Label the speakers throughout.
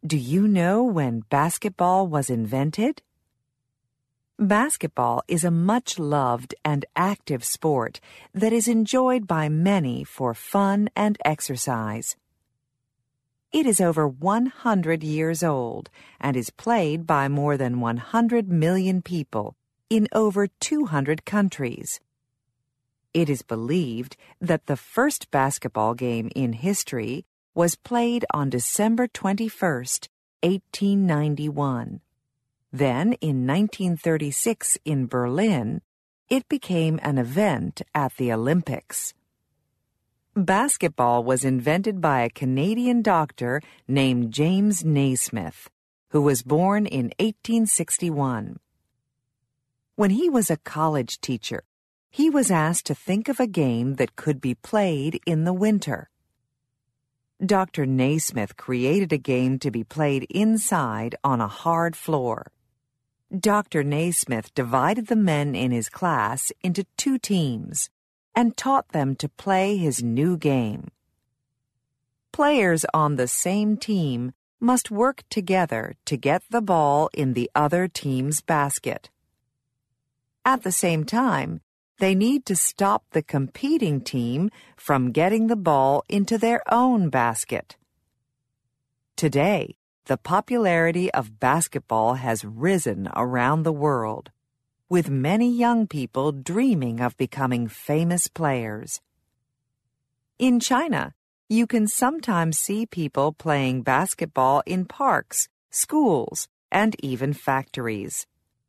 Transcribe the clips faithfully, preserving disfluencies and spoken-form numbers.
Speaker 1: Do you know when basketball was invented? Basketball is a much-loved and active sport that is enjoyed by many for fun and exercise. It is over one hundred years old and is played by more than one hundred million people in over two hundred countries. It is believed that the first basketball game in history was played on December twenty-first, eighteen ninety-one. Then, in nineteen thirty-six in Berlin, it became an event at the Olympics. Basketball was invented by a Canadian doctor named James Naismith, who was born in eighteen sixty-one. When he was a college teacher, he was asked to think of a game that could be played in the winter. Doctor Naismith created a game to be played inside on a hard floor. Doctor Naismith divided the men in his class into two teams and taught them to play his new game. Players on the same team must work together to get the ball in the other team's basket. At the same time, they need to stop the competing team from getting the ball into their own basket. Today, the popularity of basketball has risen around the world, with many young people dreaming of becoming famous players. In China, you can sometimes see people playing basketball in parks, schools, and even factories.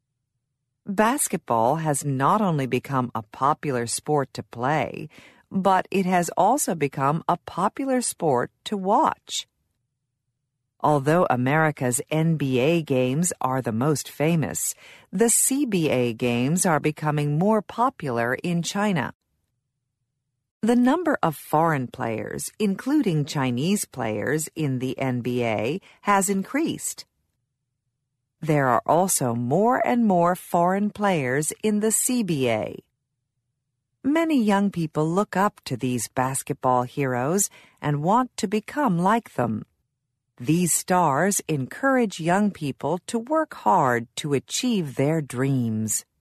Speaker 1: Basketball has not only become a popular sport to play, but it has also become a popular sport to watch. Although America's N B A games are the most famous, the C B A games are becoming more popular in China. The number of foreign players, including Chinese players, in the N B A has increased. There are also more and more foreign players in the C B A. Many young people look up to these basketball heroes and want to become like them. These stars encourage young people to work hard to achieve their dreams.